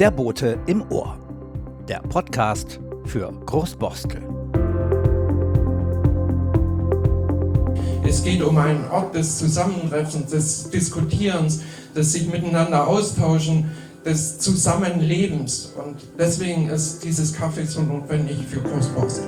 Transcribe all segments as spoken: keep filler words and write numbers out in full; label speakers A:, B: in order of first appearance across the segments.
A: Der Bote im Ohr. Der Podcast für Großborstel.
B: Es geht um einen Ort des Zusammentreffens, des Diskutierens, des sich miteinander austauschen, des Zusammenlebens. Und deswegen ist dieses Café so notwendig für Großborstel.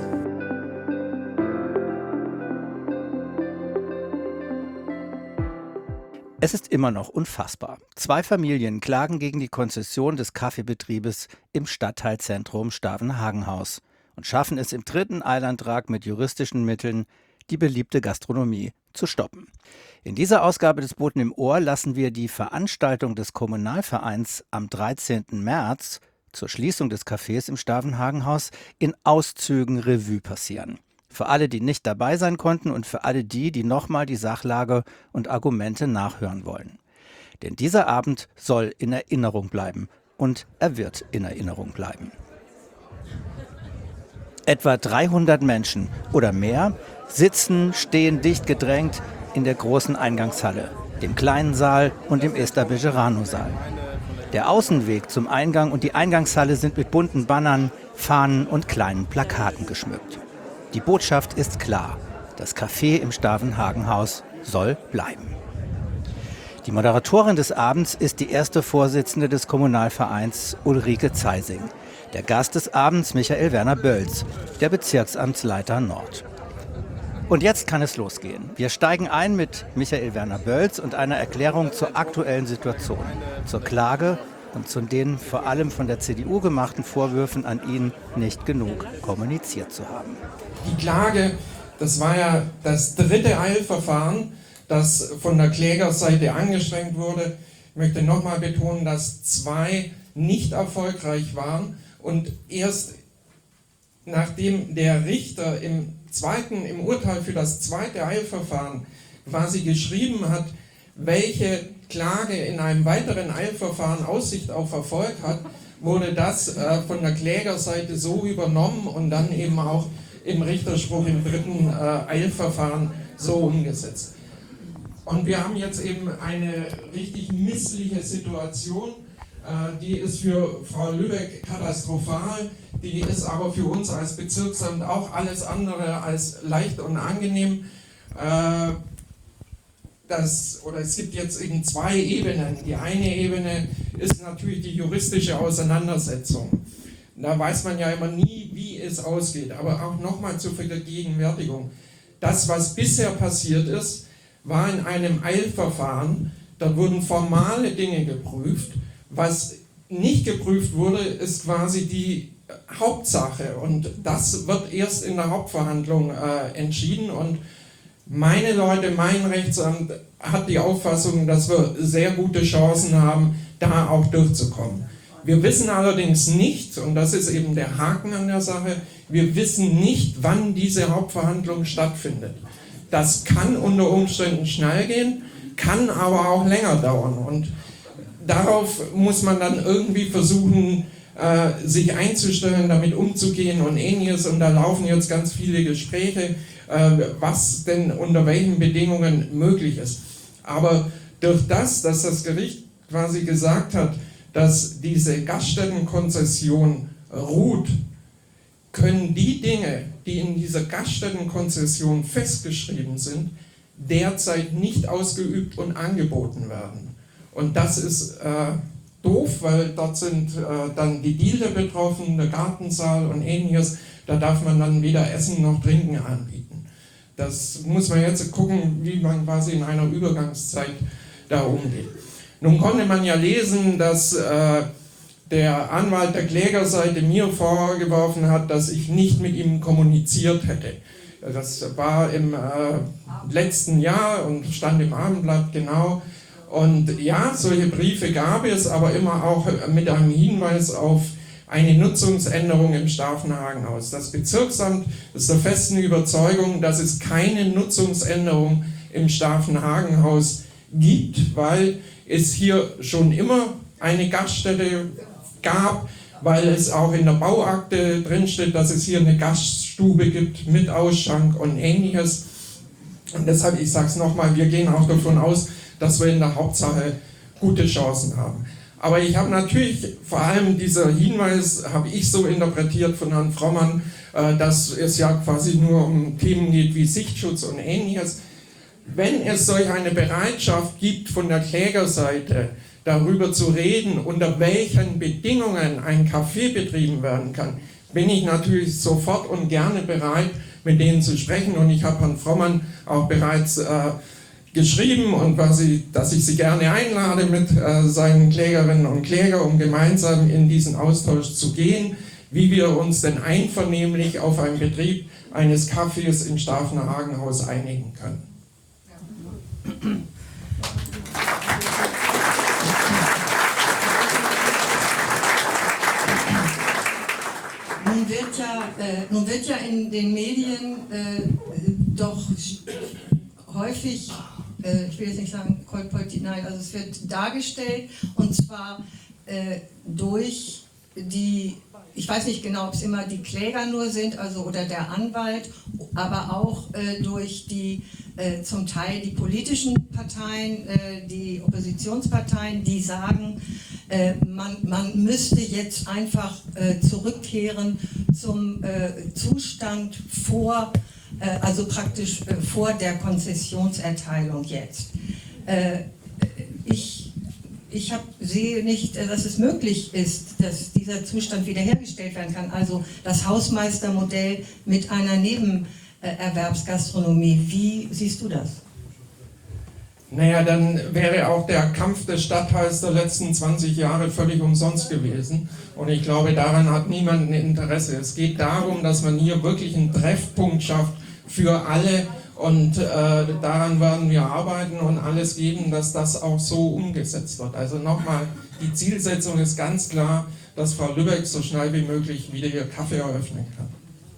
A: Es ist immer noch unfassbar. Zwei Familien klagen gegen die Konzession des Kaffeebetriebes im Stadtteilzentrum Stavenhagenhaus und schaffen es im dritten Eilantrag mit juristischen Mitteln, die beliebte Gastronomie zu stoppen. In dieser Ausgabe des Boten im Ohr lassen wir die Veranstaltung des Kommunalvereins am dreizehnten März zur Schließung des Cafés im Stavenhagenhaus in Auszügen Revue passieren. Für alle, die nicht dabei sein konnten und für alle die, die nochmal die Sachlage und Argumente nachhören wollen. Denn dieser Abend soll in Erinnerung bleiben und er wird in Erinnerung bleiben. Etwa dreihundert Menschen oder mehr sitzen, stehen dicht gedrängt in der großen Eingangshalle, dem kleinen Saal und dem Esther Bejerano-Saal. Der Außenweg zum Eingang und die Eingangshalle sind mit bunten Bannern, Fahnen und kleinen Plakaten geschmückt. Die Botschaft ist klar, das Café im Stavenhagenhaus soll bleiben. Die Moderatorin des Abends ist die erste Vorsitzende des Kommunalvereins Ulrike Zeising. Der Gast des Abends Michael Werner Bölz, der Bezirksamtsleiter Nord. Und jetzt kann es losgehen. Wir steigen ein mit Michael Werner Bölz und einer Erklärung zur aktuellen Situation, zur Klage und zu den vor allem von der C D U gemachten Vorwürfen an ihn, nicht genug kommuniziert zu haben.
B: Die Klage, das war ja das dritte Eilverfahren, das von der Klägerseite angestrengt wurde. Ich möchte nochmal betonen, dass zwei nicht erfolgreich waren und erst nachdem der Richter im zweiten, im Urteil für das zweite Eilverfahren quasi geschrieben hat, welche Klage in einem weiteren Eilverfahren Aussicht auf Erfolg hat, wurde das äh, von der Klägerseite so übernommen und dann eben auch im Richterspruch im dritten äh, Eilverfahren so umgesetzt. Und wir haben jetzt eben eine richtig missliche Situation, äh, die ist für Frau Lübeck katastrophal, die ist aber für uns als Bezirksamt auch alles andere als leicht und angenehm. Äh, das, oder es gibt jetzt eben zwei Ebenen. Die eine Ebene ist natürlich die juristische Auseinandersetzung. Da weiß man ja immer nie, wie es ausgeht. Aber auch nochmal zur Vergegenwärtigung. Das, was bisher passiert ist, war in einem Eilverfahren. Da wurden formale Dinge geprüft. Was nicht geprüft wurde, ist quasi die Hauptsache. Und das wird erst in der Hauptverhandlung äh, entschieden. Und meine Leute, mein Rechtsamt hat die Auffassung, dass wir sehr gute Chancen haben, da auch durchzukommen. Wir wissen allerdings nicht, und das ist eben der Haken an der Sache, wir wissen nicht, wann diese Hauptverhandlung stattfindet. Das kann unter Umständen schnell gehen, kann aber auch länger dauern. Und darauf muss man dann irgendwie versuchen, äh, sich einzustellen, damit umzugehen und ähnliches. Und da laufen jetzt ganz viele Gespräche, äh, was denn unter welchen Bedingungen möglich ist. Aber durch das, dass das Gericht quasi gesagt hat, dass diese Gaststättenkonzession ruht, können die Dinge, die in dieser Gaststättenkonzession festgeschrieben sind, derzeit nicht ausgeübt und angeboten werden. Und das ist äh, doof, weil dort sind äh, dann die Diele betroffen, der Gartensaal und ähnliches. Da darf man dann weder Essen noch Trinken anbieten. Das muss man jetzt gucken, wie man quasi in einer Übergangszeit da umgeht. Nun konnte man ja lesen, dass äh, der Anwalt der Klägerseite mir vorgeworfen hat, dass ich nicht mit ihm kommuniziert hätte. Das war im äh, letzten Jahr und stand im Abendblatt genau. Und ja, solche Briefe gab es, aber immer auch mit einem Hinweis auf eine Nutzungsänderung im Stavenhagenhaus. Das Bezirksamt ist der festen Überzeugung, dass es keine Nutzungsänderung im Stavenhagenhaus gibt, weil es hier schon immer eine Gaststätte gab, weil es auch in der Bauakte drinsteht, dass es hier eine Gaststube gibt mit Ausschank und ähnliches. Und deshalb, ich sage es nochmal, wir gehen auch davon aus, dass wir in der Hauptsache gute Chancen haben. Aber ich habe natürlich, vor allem dieser Hinweis, habe ich so interpretiert von Herrn Frommann, dass es ja quasi nur um Themen geht wie Sichtschutz und Ähnliches. Wenn es solch eine Bereitschaft gibt von der Klägerseite, darüber zu reden, unter welchen Bedingungen ein Café betrieben werden kann, bin ich natürlich sofort und gerne bereit, mit denen zu sprechen. Und ich habe Herrn Frommann auch bereits äh, geschrieben, und quasi, dass ich Sie gerne einlade mit äh, seinen Klägerinnen und Klägern, um gemeinsam in diesen Austausch zu gehen, wie wir uns denn einvernehmlich auf einen Betrieb eines Cafés im Staffener Hagenhaus einigen können.
C: Nun wird ja, äh, nun wird ja in den Medien äh, doch häufig, äh, ich will jetzt nicht sagen Kolportiert, nein, also es wird dargestellt, und zwar äh, durch die, ich weiß nicht genau, ob es immer die Kläger nur sind, also oder der Anwalt, aber auch äh, durch die äh, zum Teil die politischen Parteien, äh, die Oppositionsparteien, die sagen, äh, man, man müsste jetzt einfach äh, zurückkehren zum äh, Zustand vor, äh, also praktisch äh, vor der Konzessionserteilung jetzt. Äh, ich Ich hab, sehe nicht, dass es möglich ist, dass dieser Zustand wiederhergestellt werden kann. Also das Hausmeistermodell mit einer Nebenerwerbsgastronomie. Wie siehst du das?
B: Naja, dann wäre auch der Kampf des Stadtteils der letzten zwanzig Jahre völlig umsonst gewesen. Und ich glaube, daran hat niemand ein Interesse. Es geht darum, dass man hier wirklich einen Treffpunkt schafft für alle. Und äh, daran werden wir arbeiten und alles geben, dass das auch so umgesetzt wird. Also nochmal, die Zielsetzung ist ganz klar, dass Frau Lübeck so schnell wie möglich wieder ihr Café eröffnen kann.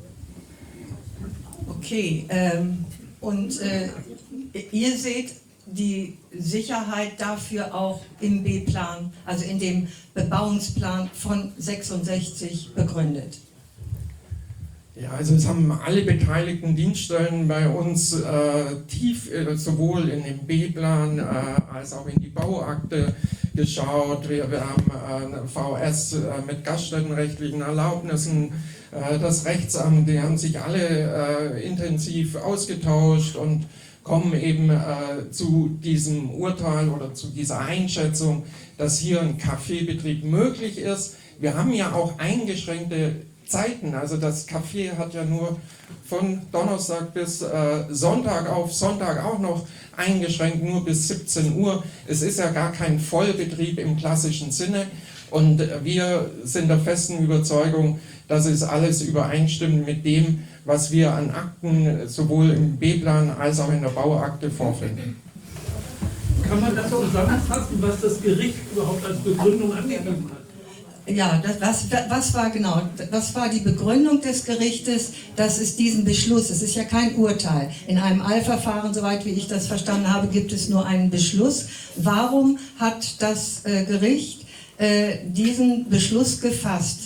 C: Okay, ähm, und äh, ihr seht die Sicherheit dafür auch im B-Plan, also in dem Bebauungsplan von sechsundsechzig begründet?
B: Ja, also es haben alle beteiligten Dienststellen bei uns äh, tief, äh, sowohl in den B-Plan äh, als auch in die Bauakte geschaut. Wir, wir haben äh, V S äh, mit gaststättenrechtlichen Erlaubnissen, äh, das Rechtsamt, die haben sich alle äh, intensiv ausgetauscht und kommen eben äh, zu diesem Urteil oder zu dieser Einschätzung, dass hier ein Kaffeebetrieb möglich ist. Wir haben ja auch eingeschränkte Zeiten, also das Café hat ja nur von Donnerstag bis äh, Sonntag auf, Sonntag auch noch eingeschränkt, nur bis siebzehn Uhr. Es ist ja gar kein Vollbetrieb im klassischen Sinne, und wir sind der festen Überzeugung, dass es alles übereinstimmt mit dem, was wir an Akten sowohl im B-Plan als auch in der Bauakte vorfinden.
D: Kann man das zusammenfassen, was das Gericht überhaupt als Begründung angegeben hat?
C: Ja, das, was, was war genau, was war die Begründung des Gerichtes, dass es diesen Beschluss, es ist ja kein Urteil, in einem Eilverfahren, soweit wie ich das verstanden habe, gibt es nur einen Beschluss. Warum hat das äh, Gericht äh, diesen Beschluss gefasst?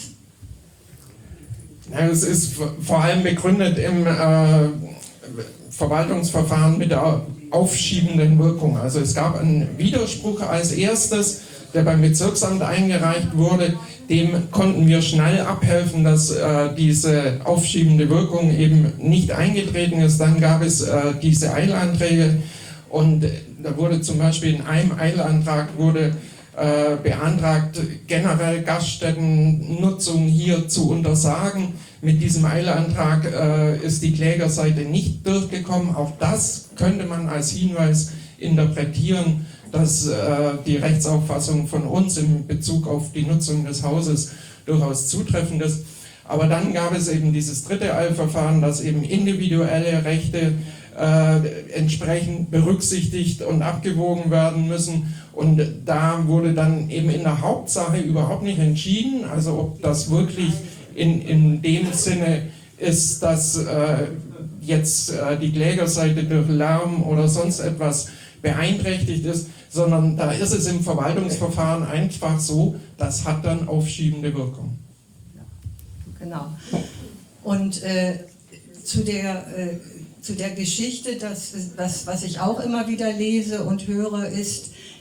B: Ja, es ist vor allem begründet im äh, Verwaltungsverfahren mit der aufschiebenden Wirkung. Also es gab einen Widerspruch als erstes, der beim Bezirksamt eingereicht wurde. Dem konnten wir schnell abhelfen, dass äh, diese aufschiebende Wirkung eben nicht eingetreten ist. Dann gab es äh, diese Eilanträge, und da wurde zum Beispiel in einem Eilantrag wurde äh, beantragt, generell Gaststättennutzung hier zu untersagen. Mit diesem Eilantrag äh, ist die Klägerseite nicht durchgekommen. Auch das könnte man als Hinweis interpretieren, dass äh, die Rechtsauffassung von uns in Bezug auf die Nutzung des Hauses durchaus zutreffend ist. Aber dann gab es eben dieses dritte Eilverfahren, dass eben individuelle Rechte äh, entsprechend berücksichtigt und abgewogen werden müssen. Und da wurde dann eben in der Hauptsache überhaupt nicht entschieden, also ob das wirklich in, in dem Sinne ist, dass äh, jetzt äh, die Klägerseite durch Lärm oder sonst etwas beeinträchtigt ist, sondern da ist es im Verwaltungsverfahren einfach so, das hat dann aufschiebende Wirkung.
C: Genau. Und äh, zu, der, äh, zu der Geschichte, das, was, was ich auch immer wieder lese und höre, ist,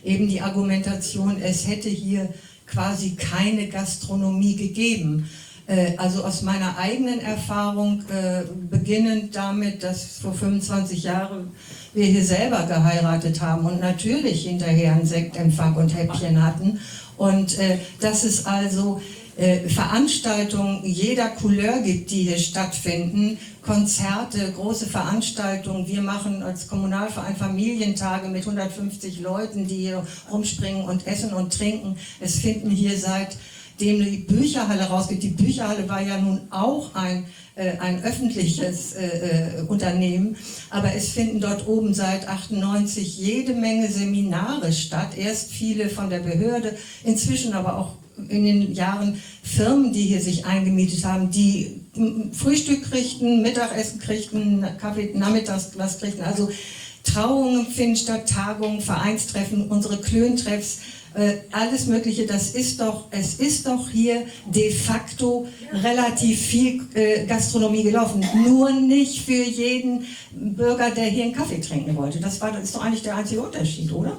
C: eben die Argumentation, es hätte hier quasi keine Gastronomie gegeben. Also aus meiner eigenen Erfahrung, äh, beginnend damit, dass vor fünfundzwanzig Jahren wir hier selber geheiratet haben und natürlich hinterher einen Sektempfang und Häppchen hatten. Und äh, dass es also äh, Veranstaltungen jeder Couleur gibt, die hier stattfinden, Konzerte, große Veranstaltungen. Wir machen als Kommunalverein Familientage mit hundertfünfzig Leuten, die hier rumspringen und essen und trinken. Es finden hier seit dem die Bücherhalle rausgeht. Die Bücherhalle war ja nun auch ein, äh, ein öffentliches äh, Unternehmen, aber es finden dort oben seit achtundneunzig jede Menge Seminare statt. Erst viele von der Behörde, inzwischen aber auch in den Jahren Firmen, die hier sich eingemietet haben, die Frühstück kriegten, Mittagessen kriegten, Kaffee, nachmittags was kriegten. Also Trauungen finden statt, Tagungen, Vereinstreffen, unsere Klöntreffs, Äh, alles Mögliche, das ist doch, es ist doch hier de facto relativ viel äh, Gastronomie gelaufen. Nur nicht für jeden Bürger, der hier einen Kaffee trinken wollte. Das war, das ist doch eigentlich der einzige Unterschied, oder?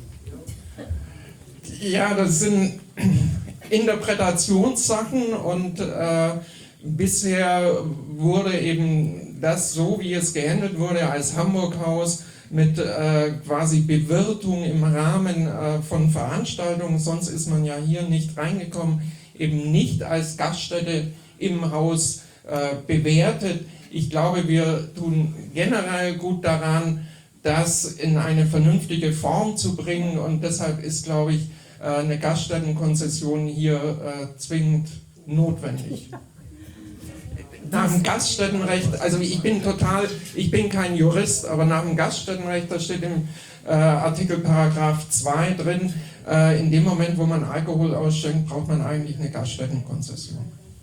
B: Ja, das sind Interpretationssachen und äh, bisher wurde eben das so, wie es gehandelt wurde, als Hamburg-Haus mit äh, quasi Bewirtung im Rahmen äh, von Veranstaltungen, sonst ist man ja hier nicht reingekommen, eben nicht als Gaststätte im Haus äh, bewertet. Ich glaube, wir tun generell gut daran, das in eine vernünftige Form zu bringen und deshalb ist, glaube ich, äh, eine Gaststättenkonzession hier äh, zwingend notwendig. Nach dem Gaststättenrecht, also ich bin total, ich bin kein Jurist, aber nach dem Gaststättenrecht, da steht im äh, Artikel Paragraph zwei drin, äh, in dem Moment, wo man Alkohol ausschenkt, braucht man eigentlich eine Gaststättenkonzession.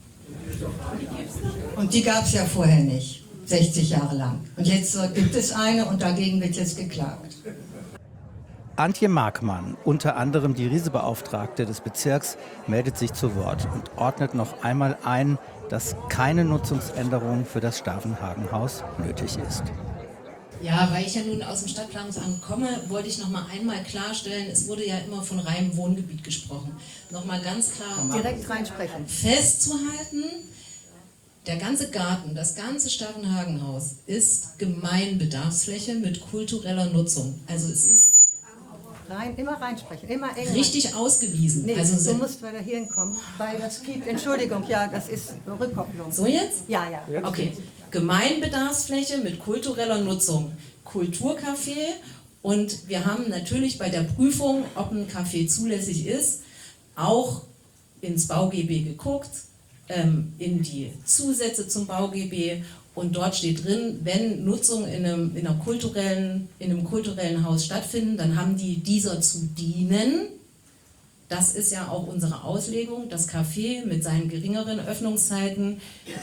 C: Und die gab es ja vorher nicht, sechzig Jahre lang. Und jetzt äh, gibt es eine und dagegen wird jetzt geklagt.
A: Antje Markmann, unter anderem die Riesebeauftragte des Bezirks, meldet sich zu Wort und ordnet noch einmal ein, dass keine Nutzungsänderung für das Stavenhagen-Haus nötig ist.
E: Ja, weil ich ja nun aus dem Stadtplanungsamt komme, wollte ich noch mal einmal klarstellen, es wurde ja immer von reinem Wohngebiet gesprochen. Noch mal ganz klar
C: Direkt reinsprechen.
E: festzuhalten, der ganze Garten, das ganze Stavenhagen-Haus ist Gemeinbedarfsfläche mit kultureller Nutzung. Also es ist
C: Rein, immer reinsprechen, immer eng.
E: richtig ausgewiesen.
C: Nee,
E: also
C: du musst weiter hier hinkommen, weil das gibt, Entschuldigung, ja, das ist Rückkopplung.
E: so jetzt?
C: Ja, ja.
E: Okay. Gemeinbedarfsfläche mit kultureller Nutzung, Kulturcafé und wir haben natürlich bei der Prüfung, ob ein Café zulässig ist, auch ins BauGB geguckt, ähm, in die Zusätze zum BauGB und dort steht drin, wenn Nutzung in einem, in, einer kulturellen, in einem kulturellen Haus stattfinden, dann haben die dieser zu dienen. Das ist ja auch unsere Auslegung, das Café mit seinen geringeren Öffnungszeiten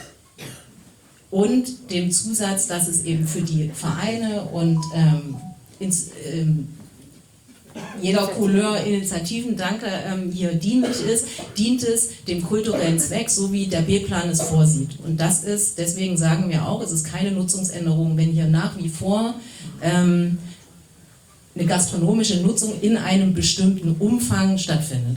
E: und dem Zusatz, dass es eben für die Vereine und ähm, ins, ähm, jeder Couleur Initiativen, danke, ähm, hier dienlich ist, dient es dem kulturellen Zweck, so wie der B-Plan es vorsieht. Und das ist, deswegen sagen wir auch, es ist keine Nutzungsänderung, wenn hier nach wie vor ähm, eine gastronomische Nutzung in einem bestimmten Umfang stattfindet.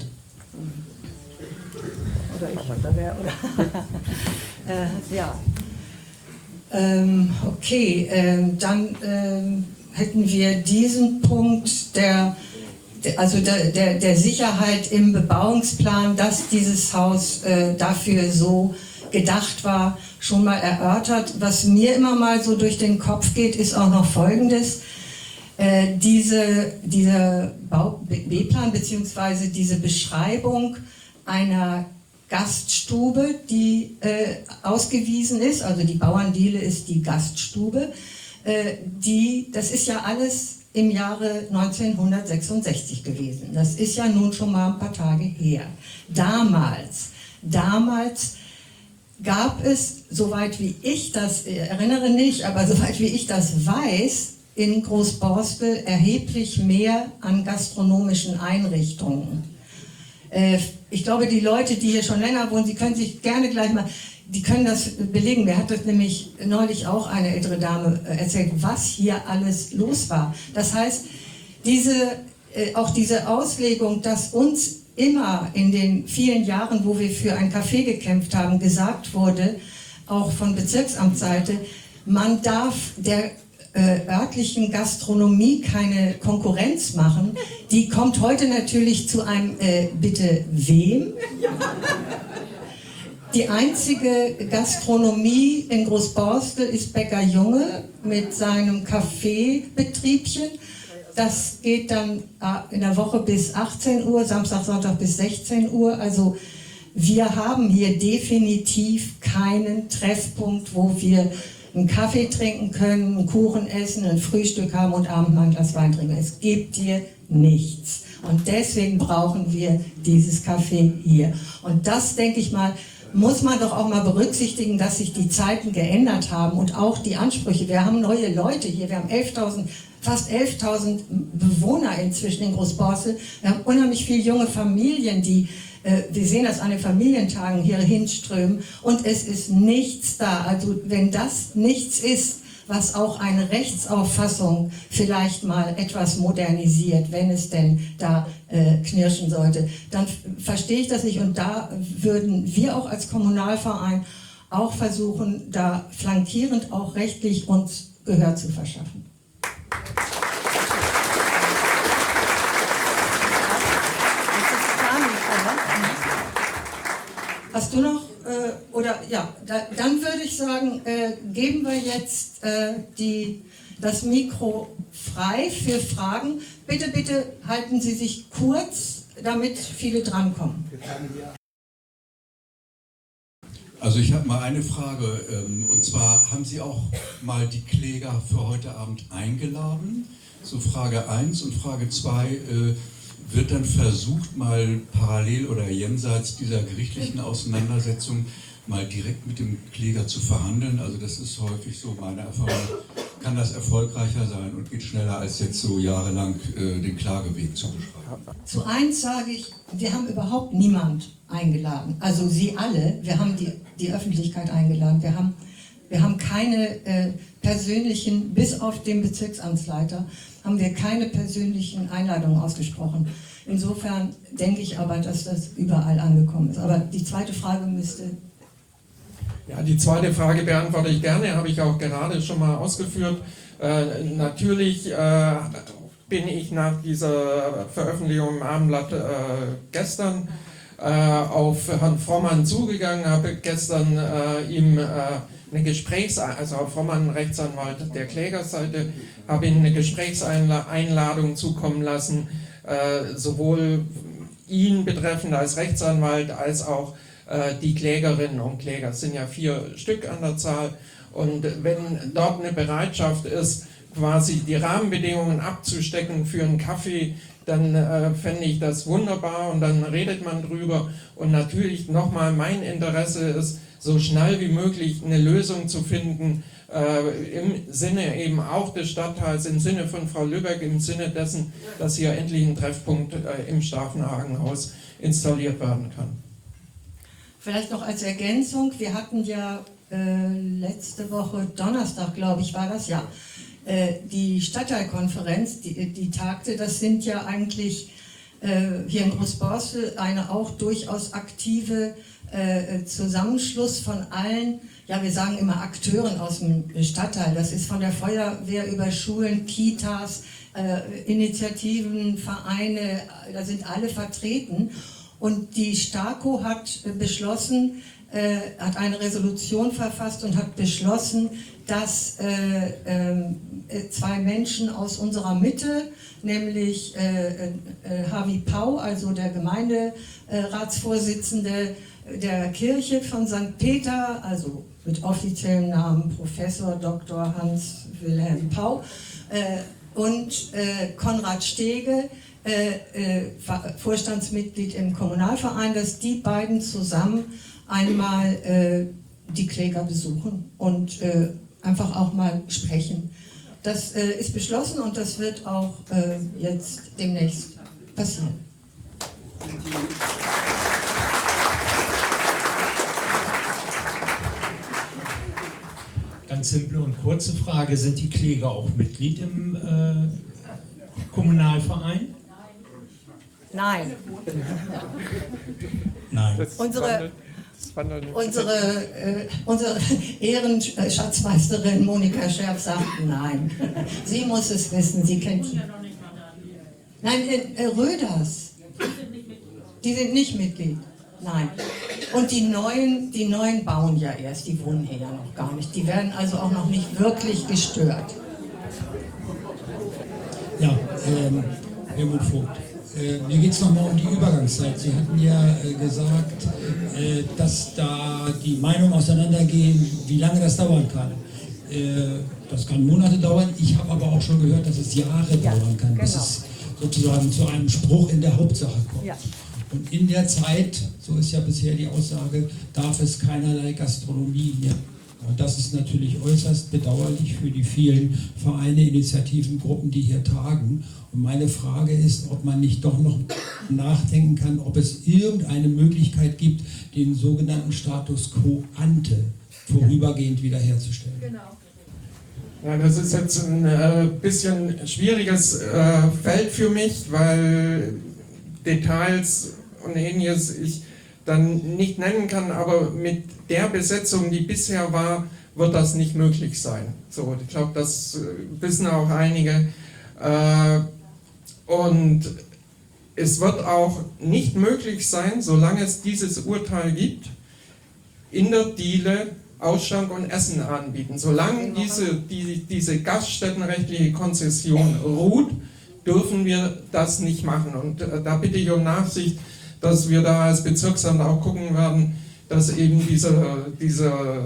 C: Oder ich, oder wer, oder? äh, ja. Ähm, okay, ähm, dann ähm, hätten wir diesen Punkt der, der also der, der, der Sicherheit im Bebauungsplan, dass dieses Haus äh, dafür so gedacht war, schon mal erörtert. Was mir immer mal so durch den Kopf geht, ist auch noch Folgendes. Äh, diese, dieser B-Plan bzw. diese Beschreibung einer Gaststube, die äh, ausgewiesen ist, also die Bauerndiele ist die Gaststube, äh, die, das ist ja alles im Jahre neunzehnhundertsechsundsechzig gewesen. Das ist ja nun schon mal ein paar Tage her. Damals, damals gab es, soweit wie ich das äh, erinnere nicht, aber soweit wie ich das weiß, in Großborstel erheblich mehr an gastronomischen Einrichtungen. Äh, ich glaube, die Leute, die hier schon länger wohnen, die können sich gerne gleich mal, die können das belegen. Mir hat das nämlich neulich auch eine ältere Dame erzählt, was hier alles los war. Das heißt, diese äh, auch diese Auslegung, dass uns immer in den vielen Jahren, wo wir für ein Café gekämpft haben, gesagt wurde, auch von Bezirksamtsseite, man darf der äh, örtlichen Gastronomie keine Konkurrenz machen. Die kommt heute natürlich zu einem, äh, bitte wem? Die einzige Gastronomie in Großborstel ist Bäcker Junge mit seinem Kaffeebetriebchen. Das geht dann in der Woche bis achtzehn Uhr, Samstag, Sonntag bis sechzehn Uhr. Also wir haben hier definitiv keinen Treffpunkt, wo wir einen Kaffee trinken können, einen Kuchen essen, ein Frühstück haben und abends mal ein Glas Wein trinken. Es gibt hier nichts. Und deswegen brauchen wir dieses Café hier. Und das, denke ich mal, muss man doch auch mal berücksichtigen, dass sich die Zeiten geändert haben und auch die Ansprüche. Wir haben neue Leute hier, wir haben elftausend, fast elftausend Bewohner inzwischen in Großborstel. Wir haben unheimlich viele junge Familien, die, äh, wir sehen das an den Familientagen, hier hinströmen und es ist nichts da. Also wenn das nichts ist, was auch eine Rechtsauffassung vielleicht mal etwas modernisiert, wenn es denn da äh, knirschen sollte, dann verstehe ich das nicht. Und da würden wir auch als Kommunalverein auch versuchen, da flankierend auch rechtlich uns Gehör zu verschaffen. Hast du noch, äh, oder ja, da, dann würde ich sagen, äh, geben wir jetzt äh, die, das Mikro frei für Fragen. Bitte, bitte halten Sie sich kurz, damit viele drankommen.
F: Also ich habe mal eine Frage, ähm, und zwar haben Sie auch mal die Kläger für heute Abend eingeladen? So Frage eins und Frage zwei, äh, wird dann versucht, mal parallel oder jenseits dieser gerichtlichen Auseinandersetzung mal direkt mit dem Kläger zu verhandeln? Also das ist häufig so meine Erfahrung, kann das erfolgreicher sein und geht schneller als jetzt so jahrelang äh, den Klageweg zu beschreiben.
C: Zu eins sage ich, wir haben überhaupt niemand eingeladen. Also Sie alle, wir haben die, die Öffentlichkeit eingeladen. Wir haben, wir haben keine äh, persönlichen, bis auf den Bezirksamtsleiter, haben wir keine persönlichen Einladungen ausgesprochen. Insofern denke ich aber, dass das überall angekommen ist. Aber die zweite Frage müsste...
B: Ja, die zweite Frage beantworte ich gerne, habe ich auch gerade schon mal ausgeführt. Äh, natürlich äh, bin ich nach dieser Veröffentlichung im Abendblatt äh, gestern äh, auf Herrn Frommann zugegangen, habe gestern äh, ihm äh, eine Gesprächs-, also Herr Frommann, Rechtsanwalt der Klägerseite, habe ihm eine Gesprächseinladung zukommen lassen, äh, sowohl ihn betreffend als Rechtsanwalt als auch äh, die Klägerinnen und Kläger. Es sind ja vier Stück an der Zahl und wenn dort eine Bereitschaft ist, quasi die Rahmenbedingungen abzustecken für einen Kaffee, dann äh, fände ich das wunderbar und dann redet man drüber. Und natürlich nochmal mein Interesse ist, so schnell wie möglich eine Lösung zu finden, äh, im Sinne eben auch des Stadtteils, im Sinne von Frau Lübeck, im Sinne dessen, dass hier endlich ein Treffpunkt äh, im Staffenhagenhaus installiert werden kann.
C: Vielleicht noch als Ergänzung, wir hatten ja äh, letzte Woche, Donnerstag glaube ich war das, ja, äh, die Stadtteilkonferenz, die, die tagte, das sind ja eigentlich äh, hier in Großborstel eine auch durchaus aktive äh, Zusammenschluss von allen, ja wir sagen immer Akteuren aus dem Stadtteil, das ist von der Feuerwehr über Schulen, Kitas, äh, Initiativen, Vereine, da sind alle vertreten. Und die STAKO hat beschlossen, äh, hat eine Resolution verfasst und hat beschlossen, dass äh, äh, zwei Menschen aus unserer Mitte, nämlich äh, äh, Harvey Pau, also der Gemeinderatsvorsitzende der Kirche von Sankt Peter, also mit offiziellem Namen Professor Doktor Hans Wilhelm Pau, äh, und äh, Konrad Stege, Äh, äh, Vorstandsmitglied im Kommunalverein, dass die beiden zusammen einmal äh, die Kläger besuchen und äh, einfach auch mal sprechen. Das äh, ist beschlossen und das wird auch äh, jetzt demnächst passieren.
G: Ganz simple und kurze Frage, sind die Kläger auch Mitglied im äh, Kommunalverein?
C: Nein.
G: Nein.
C: Unsere, unsere, äh, unsere Ehrenschatzmeisterin Monika Scherf sagt nein. Sie muss es wissen, sie kennt ihn. Nein, äh, äh, Röders. Die sind nicht Mitglied. Nein. Und die Neuen, die Neuen bauen ja erst, die wohnen hier ja noch gar nicht. Die werden also auch noch nicht wirklich gestört.
G: Ja, ähm, Helmut Vogt. Äh, mir geht es nochmal um die Übergangszeit. Sie hatten ja äh, gesagt, äh, dass da die Meinungen auseinandergehen, wie lange das dauern kann. Äh, das kann Monate dauern. Ich habe aber auch schon gehört, dass es Jahre ja, dauern kann, genau. bis es sozusagen zu einem Spruch in der Hauptsache kommt. Ja. Und in der Zeit, so ist ja bisher die Aussage, darf es keinerlei Gastronomie mehr. Und das ist natürlich äußerst bedauerlich für die vielen Vereine, Initiativen, Gruppen, die hier tagen. Und meine Frage ist, ob man nicht doch noch nachdenken kann, ob es irgendeine Möglichkeit gibt, den sogenannten Status quo ante vorübergehend wiederherzustellen. Genau.
B: Ja, das ist jetzt ein äh, bisschen schwieriges äh, Feld für mich, weil Details und ähnliches ich dann nicht nennen kann, aber mit der Besetzung, die bisher war, wird das nicht möglich sein. So, ich glaube, das äh, wissen auch einige. Äh, und es wird auch nicht möglich sein, solange es dieses Urteil gibt, in der Diele Ausschank und Essen anbieten. Solange diese, die, diese gaststättenrechtliche Konzession ruht, dürfen wir das nicht machen. Und äh, da bitte ich um Nachsicht, dass wir da als Bezirksamt auch gucken werden, dass eben dieser, dieser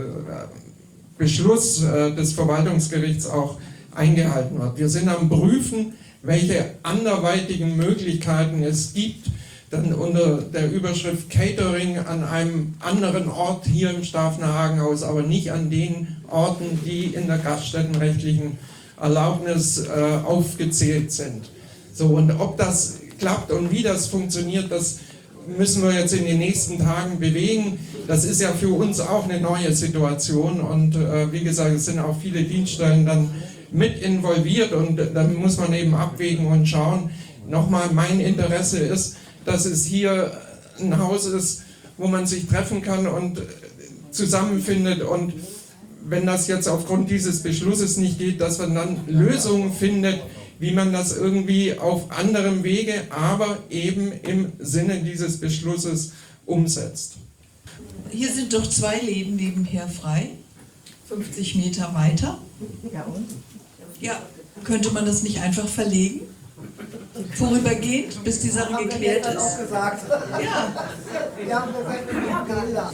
B: Beschluss äh, des Verwaltungsgerichts auch eingehalten wird. Wir sind am Prüfen, welche anderweitigen Möglichkeiten es gibt, dann unter der Überschrift Catering an einem anderen Ort hier im Staffnerhagenhaus, aber nicht an den Orten, die in der gaststättenrechtlichen Erlaubnis äh, aufgezählt sind. So, und ob das klappt und wie das funktioniert, das müssen wir jetzt in den nächsten Tagen bewegen. Das ist ja für uns auch eine neue Situation und äh, wie gesagt, es sind auch viele Dienststellen dann mit involviert und dann muss man eben abwägen und schauen. Nochmal, mein Interesse ist, dass es hier ein Haus ist, wo man sich treffen kann und zusammenfindet und wenn das jetzt aufgrund dieses Beschlusses nicht geht, dass man dann Lösungen findet, wie man das irgendwie auf anderem Wege, aber eben im Sinne dieses Beschlusses umsetzt.
H: Hier sind doch zwei Läden nebenher frei, fünfzig Meter weiter.
C: Ja, und?
H: Ja, könnte man das nicht einfach verlegen? Vorübergehend, bis die Sache geklärt ist? Auch gesagt. Ja. Ja, Bilder.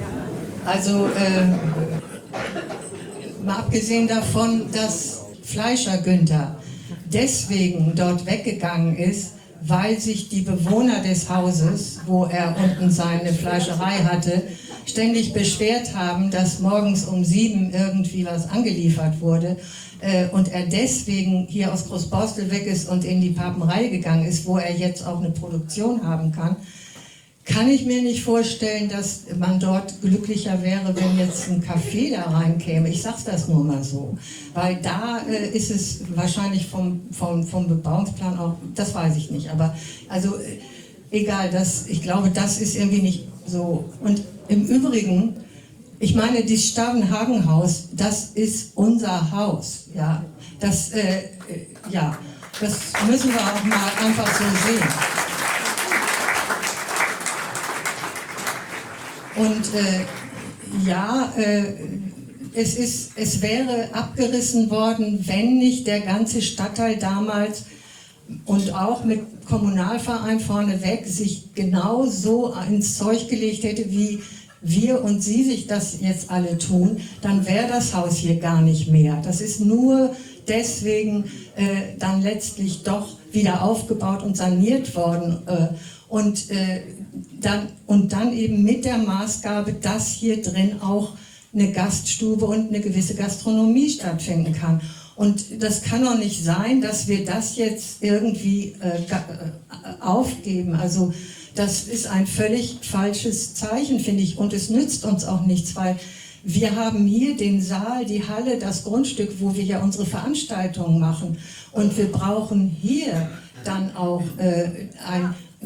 C: Also, äh, mal abgesehen davon, dass Fleischer Günther deswegen dort weggegangen ist, weil sich die Bewohner des Hauses, wo er unten seine Fleischerei hatte, ständig beschwert haben, dass morgens um sieben irgendwie was angeliefert wurde äh, und er deswegen hier aus Großborstel weg ist und in die Papenreihe gegangen ist, wo er jetzt auch eine Produktion haben kann, kann ich mir nicht vorstellen, dass man dort glücklicher wäre, wenn jetzt ein Café da reinkäme. Ich sag's das nur mal so. Weil da äh, ist es wahrscheinlich vom, vom, vom Bebauungsplan auch, das weiß ich nicht. Aber also äh, egal, das, ich glaube, das ist irgendwie nicht so. Und im Übrigen, ich meine, das Stavenhagenhaus, das ist unser Haus. Ja, das, äh, äh, ja, das müssen wir auch mal einfach so sehen. Und äh, ja, äh, es, ist, es wäre abgerissen worden, wenn nicht der ganze Stadtteil damals und auch mit Kommunalverein vorneweg sich genau so ins Zeug gelegt hätte, wie wir und Sie sich das jetzt alle tun, dann wäre das Haus hier gar nicht mehr. Das ist nur deswegen äh, dann letztlich doch wieder aufgebaut und saniert worden. Äh, und äh, Dann, und dann eben mit der Maßgabe, dass hier drin auch eine Gaststube und eine gewisse Gastronomie stattfinden kann. Und das kann doch nicht sein, dass wir das jetzt irgendwie äh, aufgeben. Also das ist ein völlig falsches Zeichen, finde ich. Und es nützt uns auch nichts, weil wir haben hier den Saal, die Halle, das Grundstück, wo wir ja unsere Veranstaltungen machen. Und wir brauchen hier dann auch äh, ein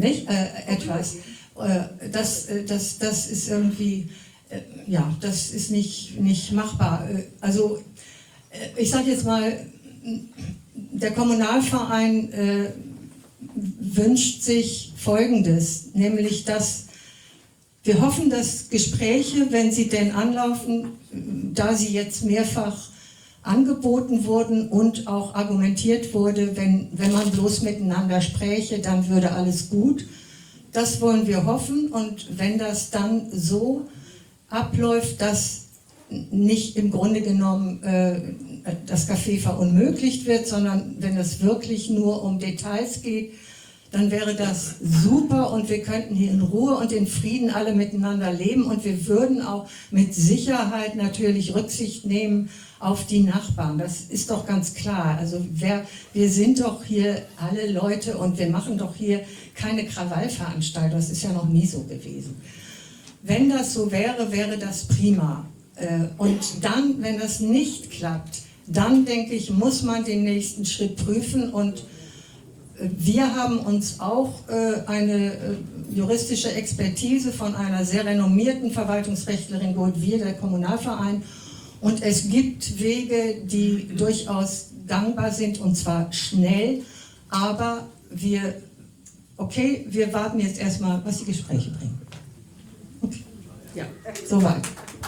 C: nicht? Äh, etwas. Äh, das, äh, das, das ist irgendwie, äh, ja, das ist nicht, nicht machbar. Äh, also, äh, ich sage jetzt mal, der Kommunalverein äh, wünscht sich Folgendes, nämlich, dass wir hoffen, dass Gespräche, wenn sie denn anlaufen, da sie jetzt mehrfach angeboten wurden und auch argumentiert wurde, wenn, wenn man bloß miteinander spräche, dann würde alles gut. Das wollen wir hoffen, und wenn das dann so abläuft, dass nicht im Grunde genommen äh, das Café verunmöglicht wird, sondern wenn es wirklich nur um Details geht, dann wäre das super und wir könnten hier in Ruhe und in Frieden alle miteinander leben, und wir würden auch mit Sicherheit natürlich Rücksicht nehmen auf die Nachbarn. Das ist doch ganz klar. Also wer, wir sind doch hier alle Leute und wir machen doch hier keine Krawallveranstaltung. Das ist ja noch nie so gewesen. Wenn das so wäre, wäre das prima. Und dann, wenn das nicht klappt, dann denke ich, muss man den nächsten Schritt prüfen, und wir haben uns auch äh, eine äh, juristische Expertise von einer sehr renommierten Verwaltungsrechtlerin geholt, wir, der Kommunalverein. Und es gibt Wege, die durchaus gangbar sind, und zwar schnell. Aber wir, okay, wir warten jetzt erstmal, was die Gespräche bringen. Okay. Ja, soweit.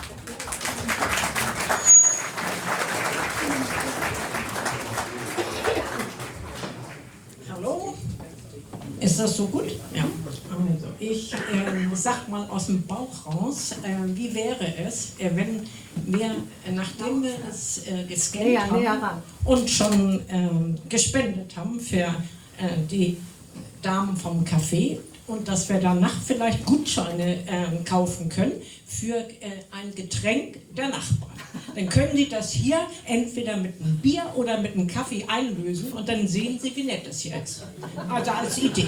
I: Ist das so gut? Ja. Also ich äh, sag mal aus dem Bauch raus, äh, wie wäre es, äh, wenn wir, äh, nachdem wir es äh, gescannt
C: näher,
I: haben
C: näher
I: und schon äh, gespendet haben für äh, die Damen vom Café, und dass wir danach vielleicht Gutscheine äh, kaufen können für äh, ein Getränk der Nachbarn. Dann können Sie das hier entweder mit einem Bier oder mit einem Kaffee einlösen, und dann sehen Sie, wie nett das hier ist. Also als Idee.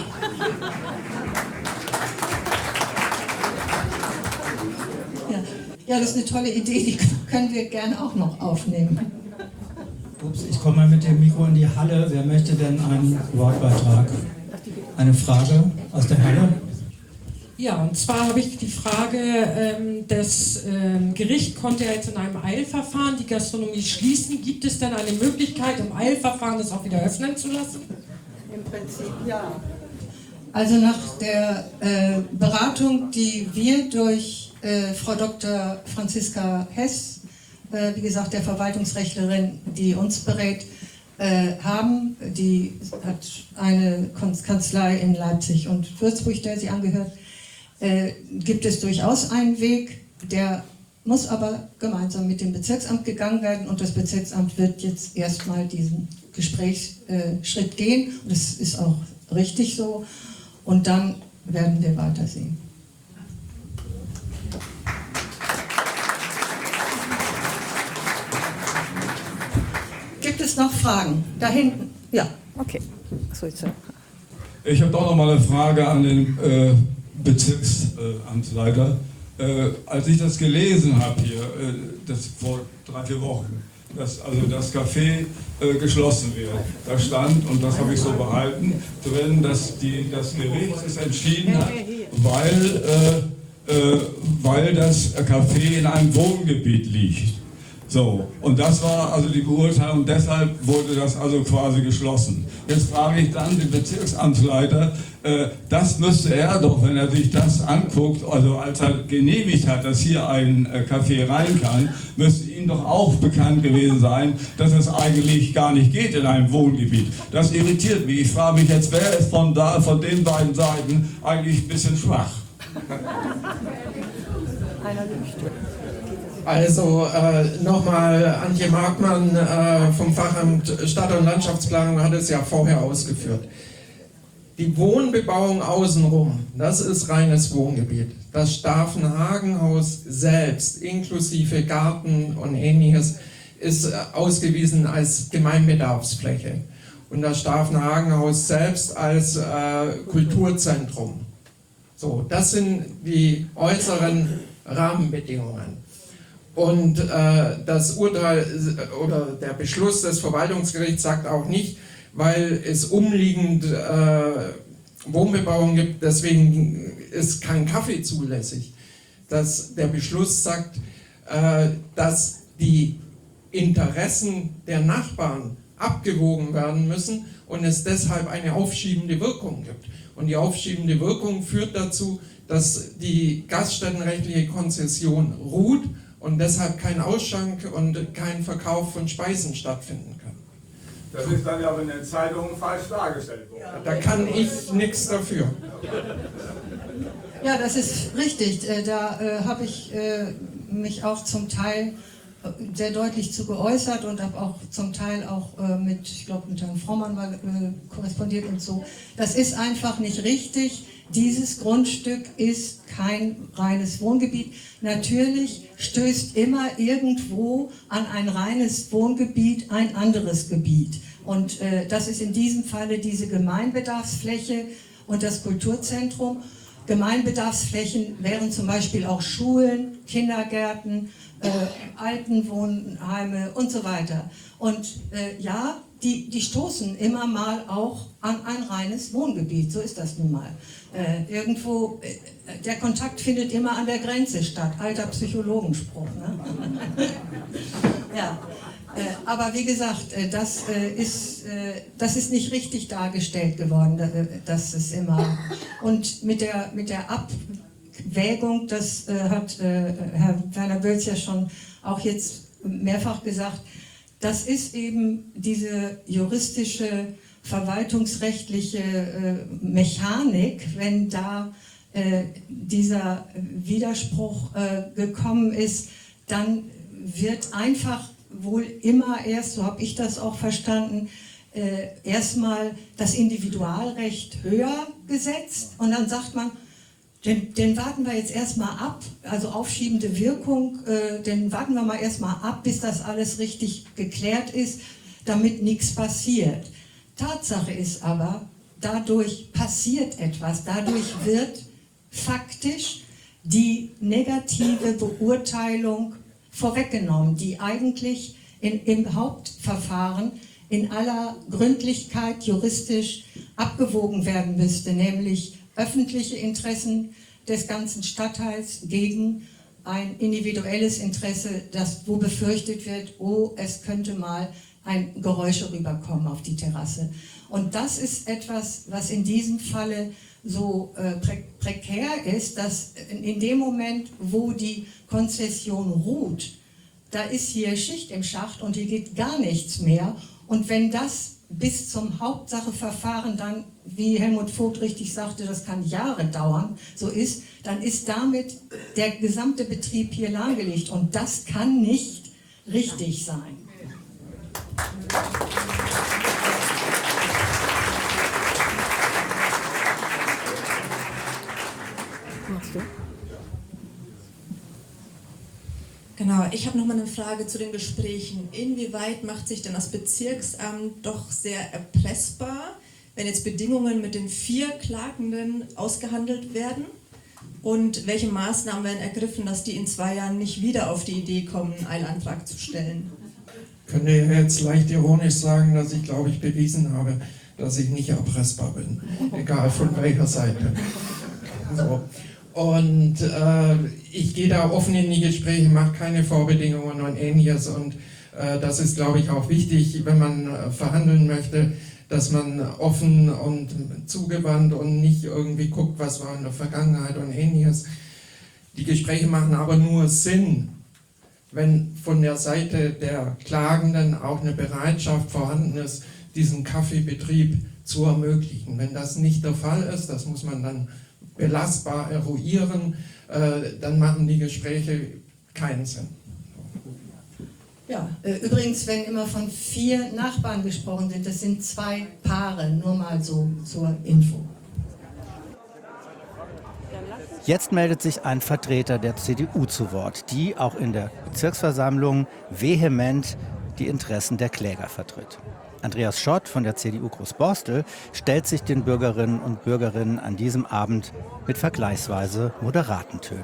C: Ja. Ja, das ist eine tolle Idee, die können wir gerne auch noch aufnehmen.
J: Ups, ich komme mal mit dem Mikro in die Halle. Wer möchte denn einen Wortbeitrag? Eine Frage aus der Halle?
K: Ja, und zwar habe ich die Frage, ähm, das ähm, Gericht konnte ja jetzt in einem Eilverfahren die Gastronomie schließen. Gibt es denn eine Möglichkeit, im Eilverfahren das auch wieder öffnen zu lassen?
C: Im Prinzip ja. Also nach der äh, Beratung, die wir durch äh, Frau Doktor Franziska Hess, äh, wie gesagt, der Verwaltungsrechtlerin, die uns berät, äh, haben, die hat eine Kanzlei in Leipzig und Würzburg, der sie angehört, äh, gibt es durchaus einen Weg, der muss aber gemeinsam mit dem Bezirksamt gegangen werden, und das Bezirksamt wird jetzt erstmal diesen Gesprächsschritt äh, gehen, und das ist auch richtig so, und dann werden wir weitersehen. Gibt es noch Fragen? Da hinten? Ja, okay. Achso, jetzt.
L: Ich habe doch noch mal eine Frage an den äh, Bezirksamtsleiter. Äh, als ich das gelesen habe hier, äh, das vor drei, vier Wochen, dass also das Café äh, geschlossen wird, da stand, und das habe ich so behalten, drin, dass die, das Gericht es entschieden hat, weil, äh, äh, weil das Café in einem Wohngebiet liegt. So, und das war also die Beurteilung, deshalb wurde das also quasi geschlossen. Jetzt frage ich dann den Bezirksamtsleiter, äh, das müsste er doch, wenn er sich das anguckt, also als er genehmigt hat, dass hier ein äh, Café rein kann, müsste ihm doch auch bekannt gewesen sein, dass es eigentlich gar nicht geht in einem Wohngebiet. Das irritiert mich. Ich frage mich jetzt, wer ist von, da, von den beiden Seiten eigentlich ein bisschen schwach?
B: Also äh, nochmal, Antje Markmann äh, vom Fachamt Stadt- und Landschaftsplanung hat es ja vorher ausgeführt. Die Wohnbebauung außenrum, das ist reines Wohngebiet. Das Stavenhagenhaus selbst, inklusive Garten und ähnliches, ist äh, ausgewiesen als Gemeinbedarfsfläche. Und das Stavenhagenhaus selbst als äh, Kulturzentrum. So, das sind die äußeren Rahmenbedingungen. Und äh, das Urteil oder der Beschluss des Verwaltungsgerichts sagt auch nicht, weil es umliegend äh, Wohnbebauung gibt, deswegen ist kein Kaffee zulässig. Dass der Beschluss sagt, äh, dass die Interessen der Nachbarn abgewogen werden müssen und es deshalb eine aufschiebende Wirkung gibt. Und die aufschiebende Wirkung führt dazu, dass die gaststättenrechtliche Konzession ruht und deshalb kein Ausschank und kein Verkauf von Speisen stattfinden kann.
L: Das ist dann ja aber in den Zeitungen falsch dargestellt worden.
B: Da kann ich nichts dafür.
C: Ja, das ist richtig. Äh, Da äh, habe ich äh, mich auch zum Teil äh, sehr deutlich zu geäußert und habe auch zum Teil auch äh, mit, ich glaube, mit Herrn Frommann mal äh, korrespondiert und so. Das ist einfach nicht richtig. Dieses Grundstück ist kein reines Wohngebiet. Natürlich stößt immer irgendwo an ein reines Wohngebiet ein anderes Gebiet. Und äh, das ist in diesem Falle diese Gemeinbedarfsfläche und das Kulturzentrum. Gemeinbedarfsflächen wären zum Beispiel auch Schulen, Kindergärten, äh, Altenwohnheime und so weiter. Und äh, ja, die, die stoßen immer mal auch an ein reines Wohngebiet, so ist das nun mal. Äh, irgendwo, äh, der Kontakt findet immer an der Grenze statt, alter Psychologenspruch. Ne? Ja. Äh, aber wie gesagt, äh, das, äh, ist, äh, das ist nicht richtig dargestellt geworden, äh, dass es immer... Und mit der, mit der Abwägung, das äh, hat äh, Herr Werner Bölz ja schon auch jetzt mehrfach gesagt, das ist eben diese juristische, verwaltungsrechtliche äh, Mechanik, wenn da äh, dieser Widerspruch äh, gekommen ist, dann wird einfach wohl immer erst, so habe ich das auch verstanden, äh, erstmal das Individualrecht höher gesetzt und dann sagt man, den, den warten wir jetzt erstmal ab, also aufschiebende Wirkung, äh, den warten wir mal erstmal ab, bis das alles richtig geklärt ist, damit nichts passiert. Tatsache ist aber, dadurch passiert etwas, dadurch wird faktisch die negative Beurteilung vorweggenommen, die eigentlich in, im Hauptverfahren in aller Gründlichkeit juristisch abgewogen werden müsste, nämlich öffentliche Interessen des ganzen Stadtteils gegen ein individuelles Interesse, das wo befürchtet wird, oh, es könnte mal ein Geräusch rüberkommen auf die Terrasse. Und das ist etwas, was in diesem Falle so äh, pre prekär ist, dass in dem Moment, wo die Konzession ruht, da ist hier Schicht im Schacht und hier geht gar nichts mehr. Und wenn das bis zum Hauptsacheverfahren dann, wie Helmut Vogt richtig sagte, das kann Jahre dauern, so ist, dann ist damit der gesamte Betrieb hier lahmgelegt. Und das kann nicht richtig sein.
M: Machst du?
H: Genau, ich habe noch mal eine Frage zu den Gesprächen. Inwieweit macht sich denn das Bezirksamt doch sehr erpressbar, wenn jetzt Bedingungen mit den vier Klagenden ausgehandelt werden? Und welche Maßnahmen werden ergriffen, dass die in zwei Jahren nicht wieder auf die Idee kommen, einen Eilantrag zu stellen?
B: Ich könnte jetzt leicht ironisch sagen, dass ich, glaube ich, bewiesen habe, dass ich nicht erpressbar bin, egal von welcher Seite. So. Und äh, ich gehe da offen in die Gespräche, mache keine Vorbedingungen und ähnliches. Und äh, das ist, glaube ich, auch wichtig, wenn man äh, verhandeln möchte, dass man offen und zugewandt und nicht irgendwie guckt, was war in der Vergangenheit und ähnliches. Die Gespräche machen aber nur Sinn, wenn von der Seite der Klagenden auch eine Bereitschaft vorhanden ist, diesen Kaffeebetrieb zu ermöglichen. Wenn das nicht der Fall ist, das muss man dann belastbar eruieren, äh, dann machen die Gespräche keinen Sinn.
C: Ja, äh, übrigens, wenn immer von vier Nachbarn gesprochen sind, das sind zwei Paare, nur mal so zur Info.
A: Jetzt meldet sich ein Vertreter der C D U zu Wort, die auch in der Bezirksversammlung vehement die Interessen der Kläger vertritt. Andreas Schott von der C D U Großborstel stellt sich den Bürgerinnen und Bürgerinnen an diesem Abend mit vergleichsweise moderaten Tönen.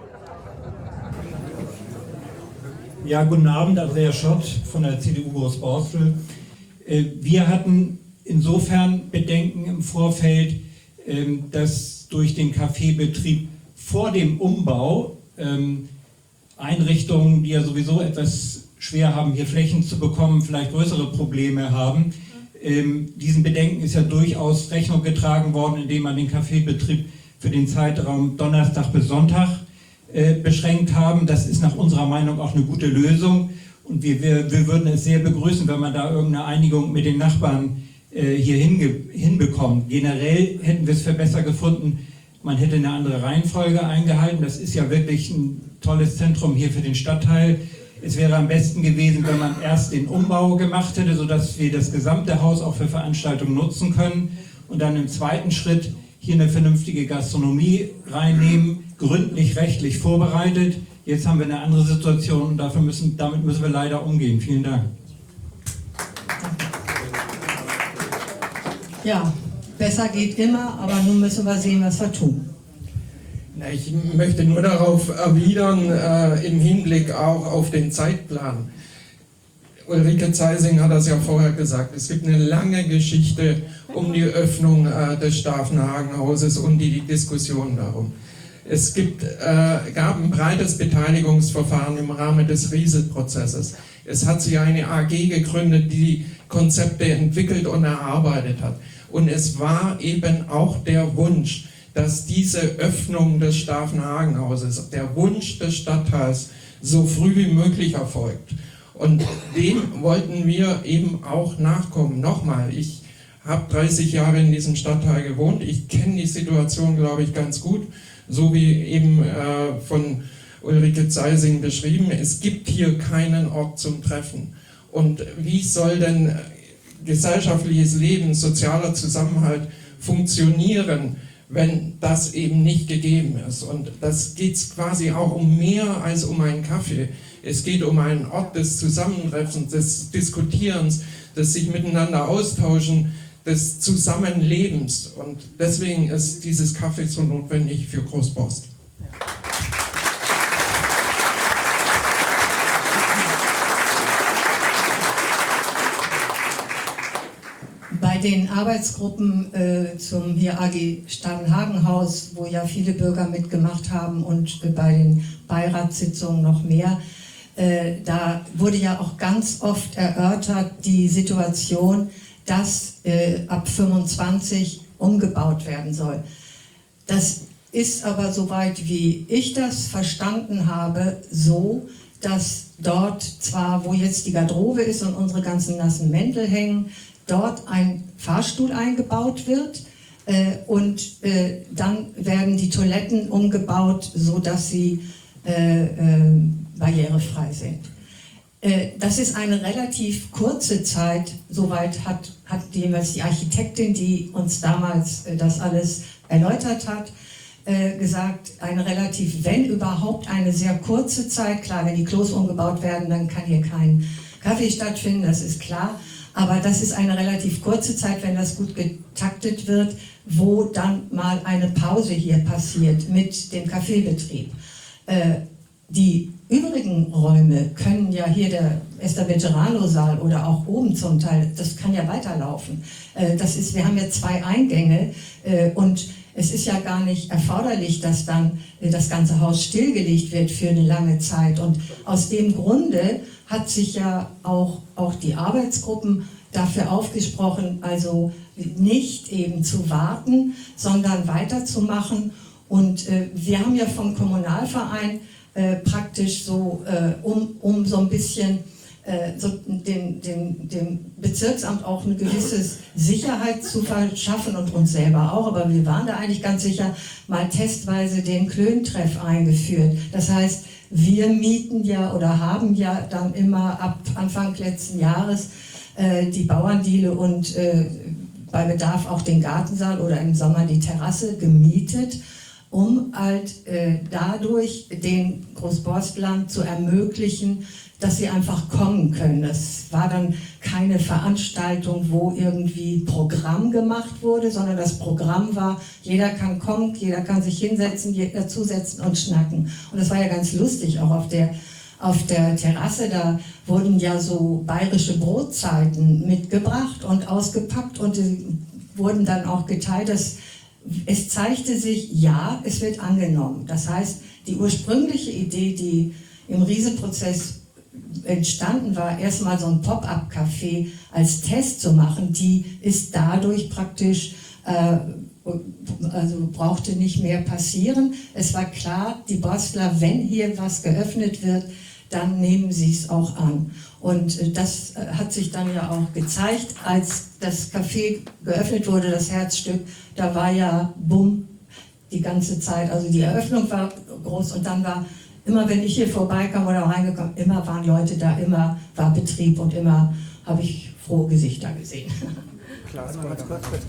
J: Ja, guten Abend, Andreas Schott von der C D U Großborstel. Wir hatten insofern Bedenken im Vorfeld,
G: ähm, dass durch den Kaffeebetrieb vor dem Umbau ähm, Einrichtungen, die ja sowieso etwas schwer haben, hier Flächen zu bekommen, vielleicht größere Probleme haben. Ähm, diesen Bedenken ist ja durchaus Rechnung getragen worden, indem man den Kaffeebetrieb für den Zeitraum Donnerstag bis Sonntag äh, beschränkt haben. Das ist nach unserer Meinung auch eine gute Lösung und wir, wir, wir würden es sehr begrüßen, wenn man da irgendeine Einigung mit den Nachbarn äh, hier hinge hinbekommt. Generell hätten wir es für besser gefunden, man hätte eine andere Reihenfolge eingehalten. Das ist ja wirklich ein tolles Zentrum hier für den Stadtteil. Es wäre am besten gewesen, wenn man erst den Umbau gemacht hätte, sodass wir das gesamte Haus auch für Veranstaltungen nutzen können und dann im zweiten Schritt hier eine vernünftige Gastronomie reinnehmen, gründlich rechtlich vorbereitet. Jetzt haben wir eine andere Situation und dafür müssen, damit müssen wir leider umgehen. Vielen Dank.
C: Ja, besser geht immer, aber nun müssen wir sehen, was wir tun.
B: Ich möchte nur darauf erwidern, äh, im Hinblick auch auf den Zeitplan. Ulrike Zeising hat das ja vorher gesagt, es gibt eine lange Geschichte um die Öffnung äh, des Stavenhagen-Hauses und die, die Diskussion darum. Es gibt, äh, gab ein breites Beteiligungsverfahren im Rahmen des Riesel-Prozesses. Es hat sich eine A G gegründet, die Konzepte entwickelt und erarbeitet hat. Und es war eben auch der Wunsch, dass diese Öffnung des Stavenhagen-Hauses, der Wunsch des Stadtteils, so früh wie möglich erfolgt. Und dem wollten wir eben auch nachkommen. Nochmal, ich habe dreißig Jahre in diesem Stadtteil gewohnt, ich kenne die Situation, glaube ich, ganz gut, so wie eben äh, von Ulrike Zeising beschrieben. Es gibt hier keinen Ort zum Treffen. Und wie soll denn gesellschaftliches Leben, sozialer Zusammenhalt funktionieren, wenn das eben nicht gegeben ist? Und das geht quasi auch um mehr als um einen Kaffee. Es geht um einen Ort des Zusammentreffens, des Diskutierens, des sich miteinander austauschen, des Zusammenlebens. Und deswegen ist dieses Kaffee so notwendig für Großborst.
C: Bei den Arbeitsgruppen äh, zum hier A G Stavenhagen-Haus, wo ja viele Bürger mitgemacht haben und äh, bei den Beiratssitzungen noch mehr, äh, da wurde ja auch ganz oft erörtert die Situation, dass äh, ab fünfundzwanzig umgebaut werden soll. Das ist aber, soweit wie ich das verstanden habe, so, dass dort zwar, wo jetzt die Garderobe ist und unsere ganzen nassen Mäntel hängen, dort ein Fahrstuhl eingebaut wird äh, und äh, dann werden die Toiletten umgebaut, sodass sie äh, äh, barrierefrei sind. Äh, das ist eine relativ kurze Zeit, soweit hat, hat jeweils die Architektin, die uns damals äh, das alles erläutert hat, äh, gesagt, eine relativ, wenn überhaupt, eine sehr kurze Zeit. Klar, wenn die Klos umgebaut werden, dann kann hier kein Kaffee stattfinden, das ist klar. Aber das ist eine relativ kurze Zeit, wenn das gut getaktet wird, wo dann mal eine Pause hier passiert mit dem Kaffeebetrieb. Äh, die übrigen Räume können ja hier der Esther Bejerano-Saal oder auch oben zum Teil, das kann ja weiterlaufen. Äh, das ist, wir haben ja zwei Eingänge äh, und es ist ja gar nicht erforderlich, dass dann äh, das ganze Haus stillgelegt wird für eine lange Zeit. Und aus dem Grunde hat sich ja auch, auch die Arbeitsgruppen dafür aufgesprochen, also nicht eben zu warten, sondern weiterzumachen. Und äh, wir haben ja vom Kommunalverein äh, praktisch so, äh, um, um so ein bisschen äh, so dem, dem, dem Bezirksamt auch eine gewisse Sicherheit zu verschaffen und uns selber auch, aber wir waren da eigentlich ganz sicher, mal testweise den Klöntreff eingeführt. Das heißt, wir mieten ja oder haben ja dann immer ab Anfang letzten Jahres äh, die Bauerndiele und äh, bei Bedarf auch den Gartensaal oder im Sommer die Terrasse gemietet, um halt äh, dadurch den Großborstlern zu ermöglichen, dass sie einfach kommen können. Das war dann keine Veranstaltung, wo irgendwie Programm gemacht wurde, sondern das Programm war, jeder kann kommen, jeder kann sich hinsetzen, dazusetzen und schnacken. Und das war ja ganz lustig, auch auf der, auf der Terrasse, da wurden ja so bayerische Brotzeiten mitgebracht und ausgepackt und die wurden dann auch geteilt. Das es zeigte sich, ja, es wird angenommen. Das heißt, die ursprüngliche Idee, die im Riese-Prozess entstanden war, erstmal so ein Pop-up-Café als Test zu machen, die ist dadurch praktisch, äh, also brauchte nicht mehr passieren. Es war klar, die Bastler, wenn hier was geöffnet wird, dann nehmen sie es auch an. Und das hat sich dann ja auch gezeigt, als das Café geöffnet wurde, das Herzstück, da war ja bumm die ganze Zeit. Also die Eröffnung war groß und dann war, immer wenn ich hier vorbeikam oder reingekommen, immer waren Leute da, immer war Betrieb und immer habe ich frohe Gesichter gesehen.
A: Klaas, kurz, kurz, kurz.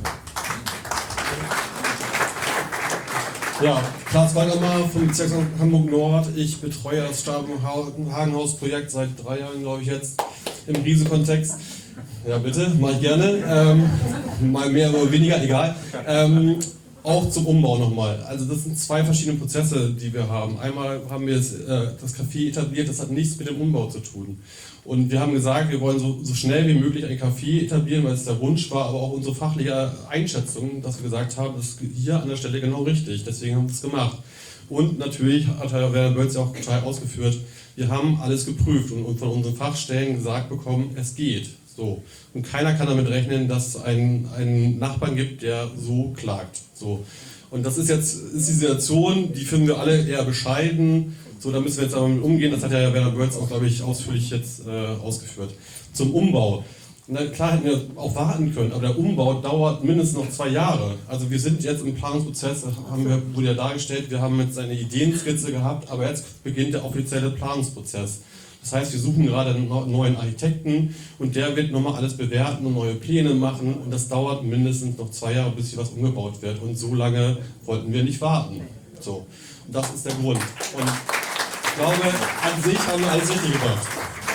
M: Ja, Klaas Waldemar vom Bezirksamt Hamburg-Nord. Ich betreue das Stabenhagenhaus-Projekt seit drei Jahren, glaube ich jetzt, im Riese-Kontext. Ja, bitte, mache ich gerne. Ähm, mal mehr oder weniger, egal. Ähm, auch zum Umbau nochmal. Also das sind zwei verschiedene Prozesse, die wir haben. Einmal haben wir jetzt, äh, das Café etabliert, das hat nichts mit dem Umbau zu tun. Und wir haben gesagt, wir wollen so, so schnell wie möglich ein Café etablieren, weil es der Wunsch war, aber auch unsere fachliche Einschätzung, dass wir gesagt haben, das ist hier an der Stelle genau richtig. Deswegen haben wir es gemacht. Und natürlich hat Herr Werner Bölz ja auch total ausgeführt, wir haben alles geprüft und, und von unseren Fachstellen gesagt bekommen, es geht. So. Und keiner kann damit rechnen, dass es einen, einen Nachbarn gibt, der so klagt. So. Und das ist jetzt ist die Situation, die finden wir alle eher bescheiden. So, da müssen wir jetzt aber mit umgehen. Das hat ja Werner Bölz auch, glaube ich, ausführlich jetzt äh, ausgeführt. Zum Umbau. Na, klar hätten wir auch warten können, aber der Umbau dauert mindestens noch zwei Jahre. Also wir sind jetzt im Planungsprozess, das haben wir, wurde ja dargestellt, wir haben jetzt eine Ideenskizze gehabt, aber jetzt beginnt der offizielle Planungsprozess. Das heißt, wir suchen gerade einen neuen Architekten und der wird nochmal alles bewerten und neue Pläne machen und das dauert mindestens noch zwei Jahre, bis hier was umgebaut wird und so lange wollten wir nicht warten. So. Und das ist der Grund. Und ich glaube, an sich haben wir alles richtig gemacht.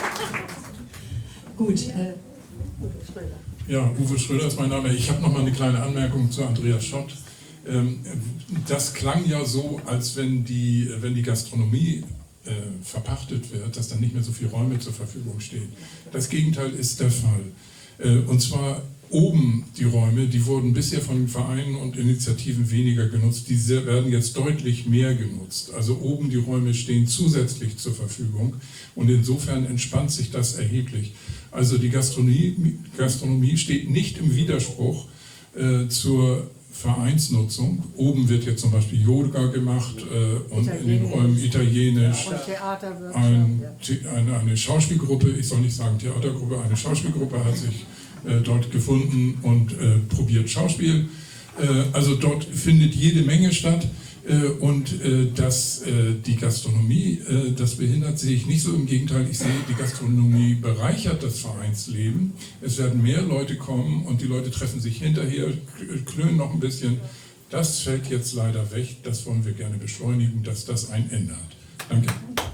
C: Gut. Äh,
D: Ja, Uwe Schröder ist mein Name. Ich habe noch mal eine kleine Anmerkung zu Andreas Schott. Ähm, das klang ja so, als wenn die, wenn die Gastronomie äh, verpachtet wird, dass dann nicht mehr so viele Räume zur Verfügung stehen. Das Gegenteil ist der Fall. Äh, und zwar oben die Räume, die wurden bisher von Vereinen und Initiativen weniger genutzt, die werden jetzt deutlich mehr genutzt. Also oben die Räume stehen zusätzlich zur Verfügung und insofern entspannt sich das erheblich. Also die Gastronomie, Gastronomie steht nicht im Widerspruch äh, zur Vereinsnutzung. Oben wird jetzt zum Beispiel Yoga gemacht äh, und in den Räumen Italienisch.
C: Und Theaterworkshop.
D: Ein, eine, eine Schauspielgruppe, ich soll nicht sagen Theatergruppe, eine Schauspielgruppe hat sich äh, dort gefunden und äh, probiert Schauspiel. Äh, also dort findet jede Menge statt. Äh, und äh, dass äh, die Gastronomie, äh, das behindert, sehe ich nicht so. Im Gegenteil, ich sehe, die Gastronomie bereichert das Vereinsleben. Es werden mehr Leute kommen und die Leute treffen sich hinterher, klönen noch ein bisschen. Das fällt jetzt leider weg. Das wollen wir gerne beschleunigen, dass das ein Ende hat. Danke.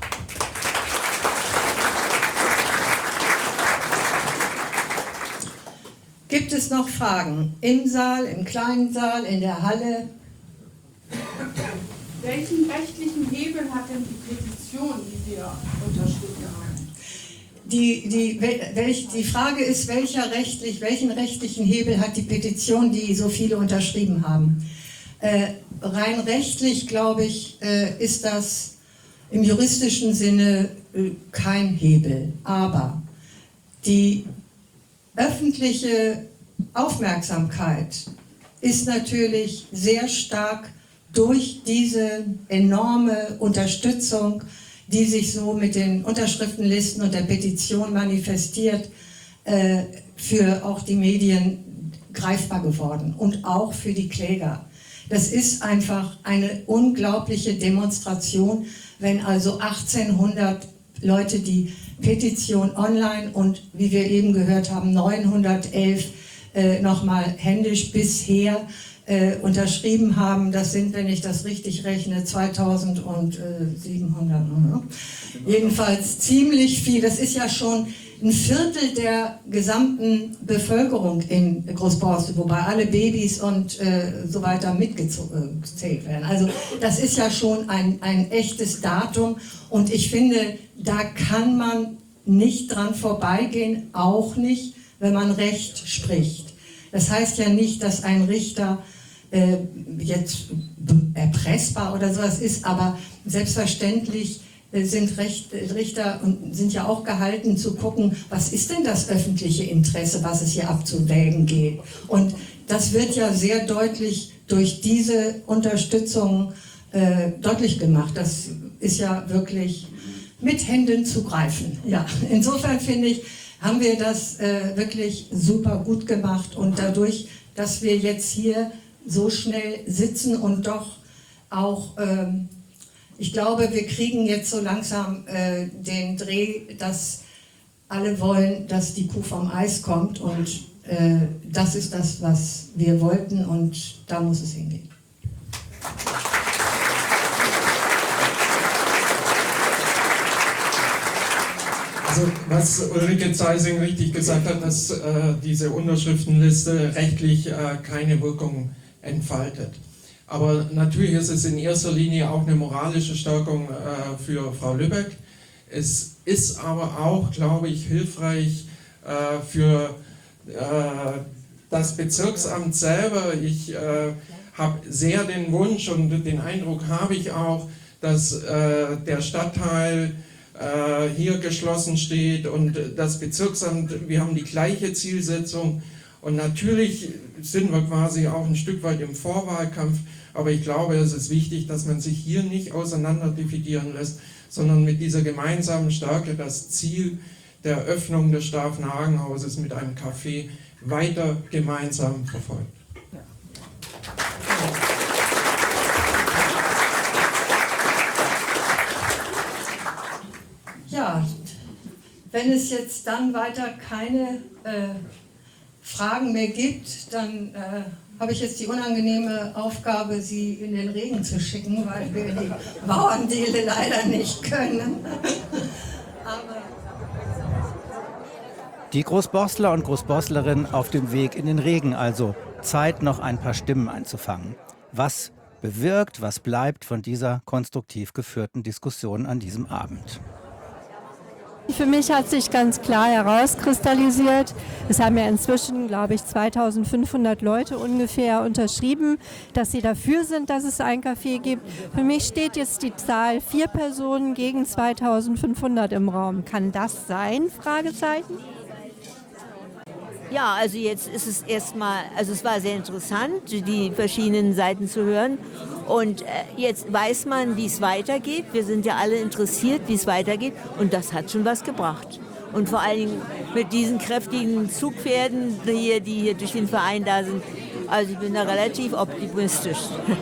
C: Gibt es noch Fragen? Im Saal, im kleinen Saal, in der Halle?
N: Welchen rechtlichen Hebel hat denn die Petition, die wir unterschrieben haben?
C: Die, die, welch, die Frage ist, welcher rechtlich, welchen rechtlichen Hebel hat die Petition, die so viele unterschrieben haben? Äh, rein rechtlich, glaube ich, äh, ist das im juristischen Sinne äh, kein Hebel. Aber die öffentliche Aufmerksamkeit ist natürlich sehr stark durch diese enorme Unterstützung, die sich so mit den Unterschriftenlisten und der Petition manifestiert, äh, für auch die Medien greifbar geworden und auch für die Kläger. Das ist einfach eine unglaubliche Demonstration, wenn also achtzehnhundert Leute die Petition online und, wie wir eben gehört haben, neunhundertelf äh, nochmal händisch bisher Äh, unterschrieben haben. Das sind, wenn ich das richtig rechne, zweitausendsiebenhundert. Ne? Jedenfalls ziemlich viel. Das ist ja schon ein Viertel der gesamten Bevölkerung in Großborstel, wobei alle Babys und äh, so weiter mitgezählt werden. Also das ist ja schon ein, ein echtes Datum und ich finde, da kann man nicht dran vorbeigehen, auch nicht, wenn man Recht spricht. Das heißt ja nicht, dass ein Richter äh, jetzt erpressbar oder sowas ist, aber selbstverständlich äh, sind Recht, äh, Richter und sind ja auch gehalten zu gucken, was ist denn das öffentliche Interesse, was es hier abzuwägen geht. Und das wird ja sehr deutlich durch diese Unterstützung äh, deutlich gemacht. Das ist ja wirklich mit Händen zu greifen. Ja, insofern finde ich, haben wir das äh, wirklich super gut gemacht und dadurch, dass wir jetzt hier so schnell sitzen und doch auch, ähm, ich glaube, wir kriegen jetzt so langsam äh, den Dreh, dass alle wollen, dass die Kuh vom Eis kommt und äh, das ist das, was wir wollten und da muss es hingehen.
B: Also was Ulrike Zeising richtig gesagt hat, dass äh, diese Unterschriftenliste rechtlich äh, keine Wirkung entfaltet. Aber natürlich ist es in erster Linie auch eine moralische Stärkung äh, für Frau Lübeck. Es ist aber auch, glaube ich, hilfreich äh, für äh, das Bezirksamt selber. Ich äh, habe sehr den Wunsch und den Eindruck habe ich auch, dass äh, der Stadtteil hier geschlossen steht und das Bezirksamt, wir haben die gleiche Zielsetzung und natürlich sind wir quasi auch ein Stück weit im Vorwahlkampf, aber ich glaube, es ist wichtig, dass man sich hier nicht auseinander dividieren lässt, sondern mit dieser gemeinsamen Stärke das Ziel der Öffnung des Stavenhagen-Hauses mit einem Café weiter gemeinsam verfolgt.
C: Ja, wenn es jetzt dann weiter keine äh, Fragen mehr gibt, dann äh, habe ich jetzt die unangenehme Aufgabe, Sie in den Regen zu schicken, weil wir die Bauerndiele leider nicht können. Aber
A: die Großborsler und Großborstlerinnen auf dem Weg in den Regen also. Zeit, noch ein paar Stimmen einzufangen. Was bewirkt, was bleibt von dieser konstruktiv geführten Diskussion an diesem Abend?
O: Für mich hat sich ganz klar herauskristallisiert, es haben ja inzwischen, glaube ich, zweitausendfünfhundert Leute ungefähr unterschrieben, dass sie dafür sind, dass es ein Café gibt. Für mich steht jetzt die Zahl vier Personen gegen zweitausendfünfhundert im Raum. Kann das sein? Fragezeichen.
P: Ja, also jetzt ist es erstmal, also es war sehr interessant, die verschiedenen Seiten zu hören. Und äh, jetzt weiß man, wie es weitergeht. Wir sind ja alle interessiert, wie es weitergeht. Und das hat schon was gebracht. Und vor allen Dingen mit diesen kräftigen Zugpferden hier, die hier durch den Verein da sind. Also ich bin da relativ optimistisch.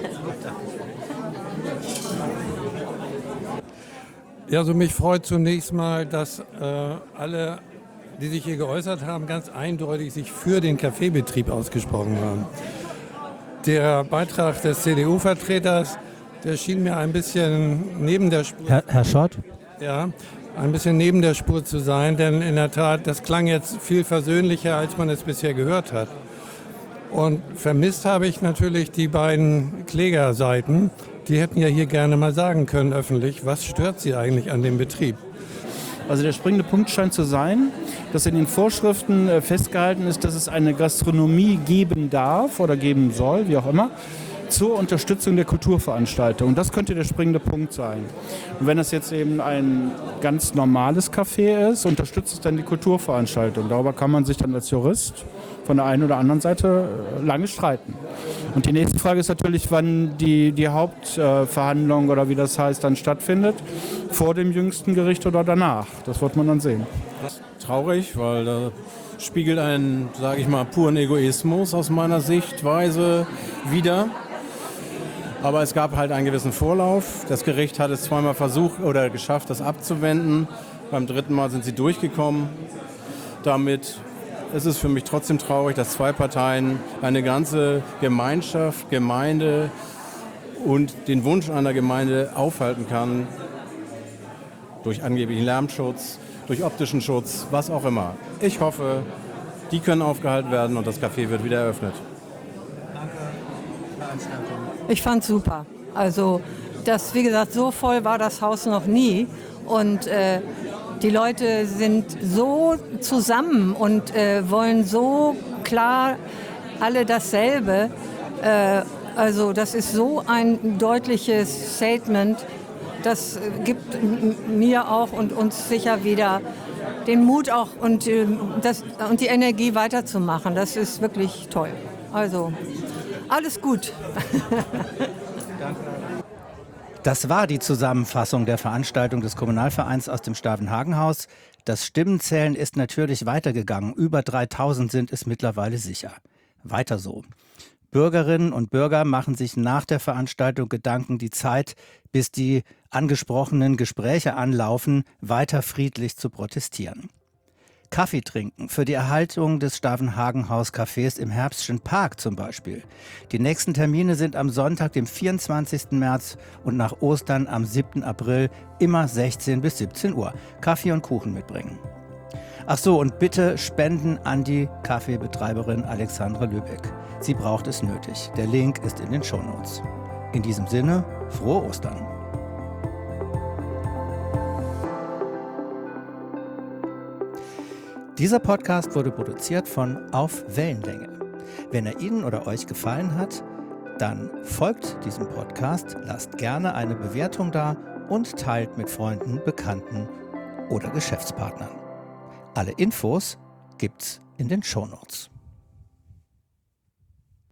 Q: Ja, also mich freut zunächst mal, dass äh, alle, die sich hier geäußert haben, ganz eindeutig sich für den Kaffeebetrieb ausgesprochen haben. Der Beitrag des C D U-Vertreters, der schien mir ein bisschen neben der Spur...
A: Herr, Herr Schott?
Q: Ja, ein bisschen neben der Spur zu sein, denn in der Tat, das klang jetzt viel versöhnlicher, als man es bisher gehört hat. Und vermisst habe ich natürlich die beiden Klägerseiten, die hätten ja hier gerne mal sagen können öffentlich, was stört sie eigentlich an dem Betrieb?
R: Also der springende Punkt scheint zu sein, dass in den Vorschriften äh, festgehalten ist, dass es eine Gastronomie geben darf oder geben soll, wie auch immer, zur Unterstützung der Kulturveranstaltung. Das könnte der springende Punkt sein. Und wenn das jetzt eben ein ganz normales Café ist, unterstützt es dann die Kulturveranstaltung. Darüber kann man sich dann als Jurist von der einen oder anderen Seite äh, lange streiten. Und die nächste Frage ist natürlich, wann die, die Hauptverhandlung äh, oder wie das heißt dann stattfindet. Vor dem jüngsten Gericht oder danach. Das wird man dann sehen.
S: Das ist traurig, weil da spiegelt einen, sage ich mal, puren Egoismus aus meiner Sichtweise wider. Aber es gab halt einen gewissen Vorlauf. Das Gericht hat es zweimal versucht oder geschafft, das abzuwenden. Beim dritten Mal sind sie durchgekommen. Damit ist es für mich trotzdem traurig, dass zwei Parteien eine ganze Gemeinschaft, Gemeinde und den Wunsch einer Gemeinde aufhalten kann. Durch angeblichen Lärmschutz, durch optischen Schutz, was auch immer. Ich hoffe, die können aufgehalten werden und das Café wird wieder eröffnet.
C: Ich fand's super. Also, das, wie gesagt, so voll war das Haus noch nie. Und äh, die Leute sind so zusammen und äh, wollen so klar alle dasselbe.
T: Äh, also das ist so ein deutliches Statement, das gibt mir auch und uns sicher wieder den Mut auch und, äh, das, und die Energie weiterzumachen. Das ist wirklich toll. Also alles gut.
A: Das war die Zusammenfassung der Veranstaltung des Kommunalvereins aus dem Stavenhagen-Haus. Das Stimmenzählen ist natürlich weitergegangen. Über dreitausend sind es mittlerweile sicher. Weiter so. Bürgerinnen und Bürger machen sich nach der Veranstaltung Gedanken, die Zeit, bis die angesprochenen Gespräche anlaufen, weiter friedlich zu protestieren. Kaffee trinken für die Erhaltung des Stavenhagen-Haus-Cafés im Herbstschen Park zum Beispiel. Die nächsten Termine sind am Sonntag, dem vierundzwanzigsten März und nach Ostern am siebten April, immer sechzehn bis siebzehn Uhr. Kaffee und Kuchen mitbringen. Ach so, und bitte spenden an die Kaffeebetreiberin Alexandra Lübeck. Sie braucht es nötig. Der Link ist in den Shownotes. In diesem Sinne, frohe Ostern. Dieser Podcast wurde produziert von Auf Wellenlänge. Wenn er Ihnen oder euch gefallen hat, dann folgt diesem Podcast, lasst gerne eine Bewertung da und teilt mit Freunden, Bekannten oder Geschäftspartnern. Alle Infos gibt's in den Shownotes.